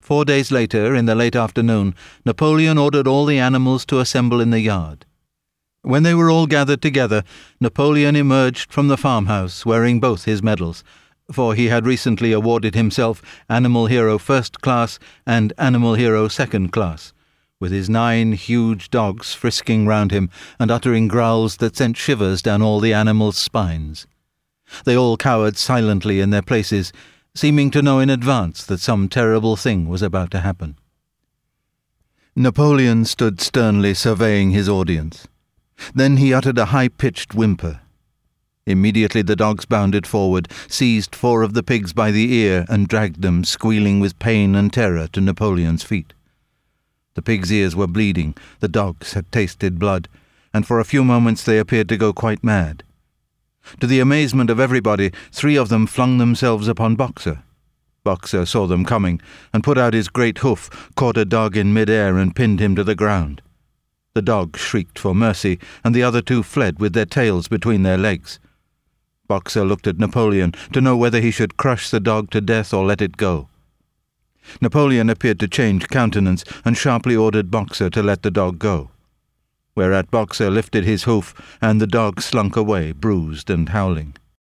4 days later, in the late afternoon, Napoleon ordered all the animals to assemble in the yard. When they were all gathered together, Napoleon emerged from the farmhouse wearing both his medals, for he had recently awarded himself Animal Hero First Class and Animal Hero Second Class, with his 9 huge dogs frisking round him and uttering growls that sent shivers down all the animals' spines. They all cowered silently in their places, seeming to know in advance that some terrible thing was about to happen. Napoleon stood sternly surveying his audience. Then he uttered a high-pitched whimper. Immediately the dogs bounded forward, seized 4 of the pigs by the ear and dragged them, squealing with pain and terror, to Napoleon's feet. The pigs' ears were bleeding, the dogs had tasted blood, and for a few moments they appeared to go quite mad. To the amazement of everybody, 3 of them flung themselves upon Boxer. Boxer saw them coming, and put out his great hoof, caught a dog in mid-air and pinned him to the ground. The dog shrieked for mercy, and the other 2 fled with their tails between their legs. Boxer looked at Napoleon to know whether he should crush the dog to death or let it go. Napoleon appeared to change countenance and sharply ordered Boxer to let the dog go, whereat Boxer lifted his hoof and the dog slunk away, bruised and howling.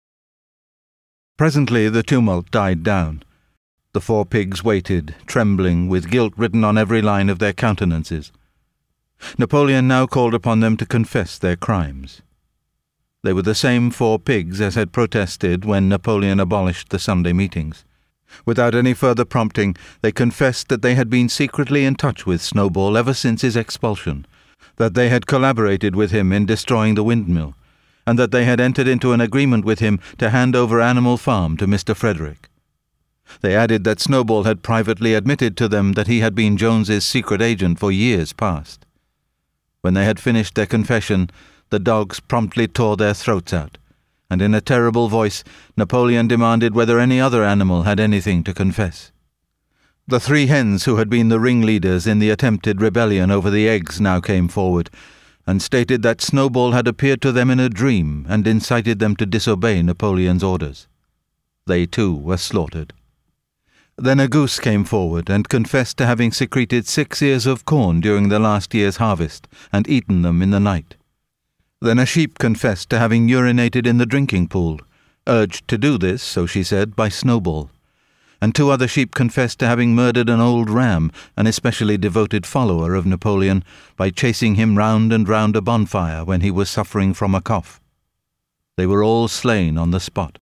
Presently the tumult died down. The 4 pigs waited, trembling, with guilt written on every line of their countenances. Napoleon now called upon them to confess their crimes. They were the same 4 pigs as had protested when Napoleon abolished the Sunday meetings. Without any further prompting, they confessed that they had been secretly in touch with Snowball ever since his expulsion, that they had collaborated with him in destroying the windmill, and that they had entered into an agreement with him to hand over Animal Farm to Mr. Frederick. They added that Snowball had privately admitted to them that he had been Jones's secret agent for years past. When they had finished their confession, the dogs promptly tore their throats out, and in a terrible voice Napoleon demanded whether any other animal had anything to confess. The 3 hens who had been the ringleaders in the attempted rebellion over the eggs now came forward, and stated that Snowball had appeared to them in a dream and incited them to disobey Napoleon's orders. They too were slaughtered. Then a goose came forward and confessed to having secreted 6 ears of corn during the last year's harvest and eaten them in the night. Then a sheep confessed to having urinated in the drinking pool, urged to do this, so she said, by Snowball. And 2 other sheep confessed to having murdered an old ram, an especially devoted follower of Napoleon, by chasing him round and round a bonfire when he was suffering from a cough. They were all slain on the spot.